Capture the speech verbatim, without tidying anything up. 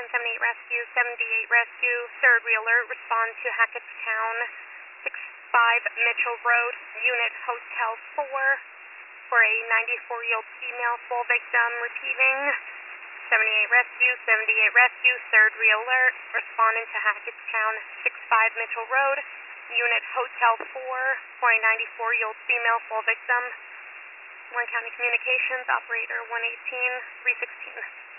Communications, seventy-eight Rescue, seventy-eight Rescue, third realer, respond to Hackettstown, six five Mitchell Road, Unit Hotel four, for a ninety-four-year-old female, full victim, repeating, seventy-eight Rescue, seventy-eight Rescue, third realer, responding to Hackettstown, six five Mitchell Road, Unit Hotel four, for a ninety-four-year-old female, full victim, Warren County Communications, operator one eighteen three sixteen.